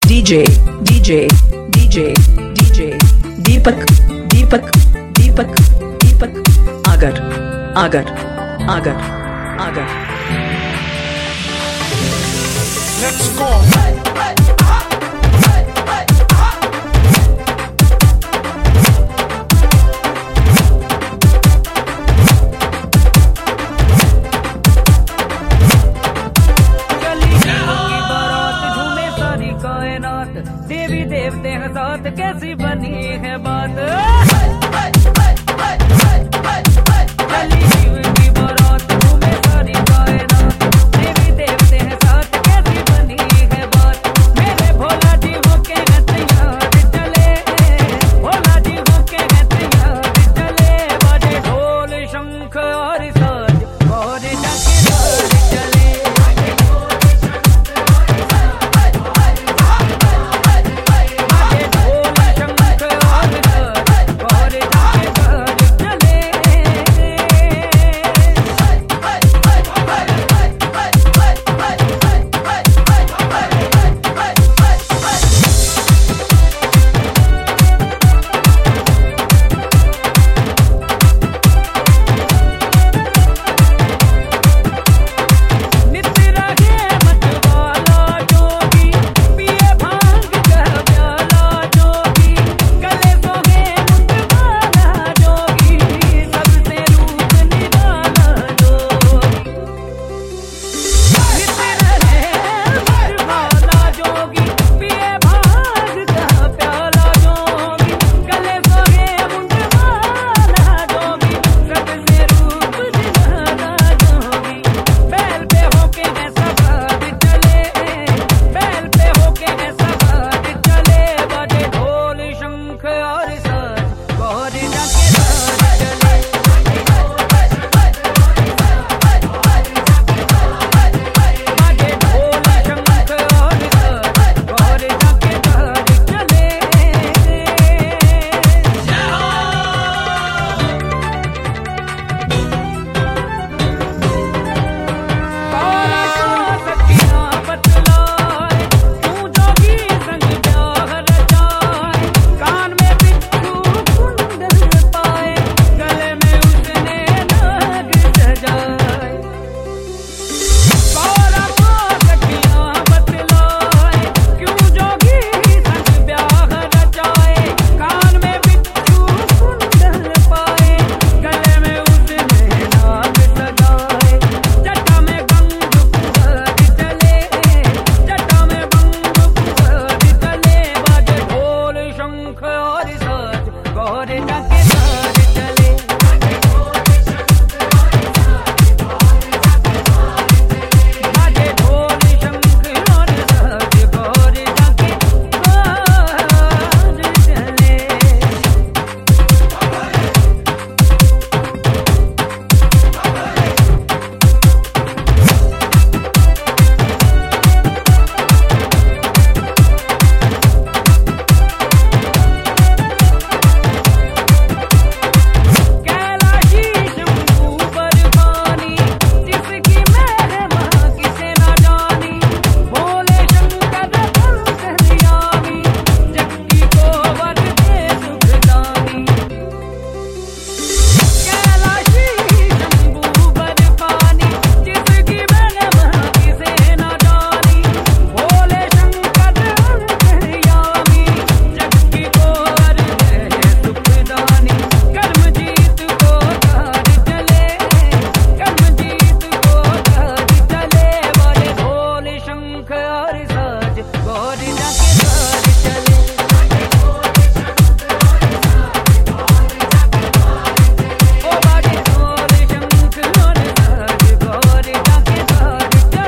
DJ DJ DJ DJ Deepak Deepak Deepak Deepak Agar Agar Agar Agar Let's go. देवी देवते हैं साथ कैसी बनी है बात चली शिव की बारात घूमे सारी कायनात देवी देवते हैं साथ कैसी बनी है बात मेरे भोला जी होके हैं तैयार चले भोला जी होके हैं तैयार चले बाजे ढोल शंख और साज और डंकेदार चले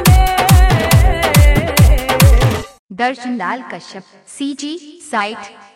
दर्शन लाल कश्यप CG साइट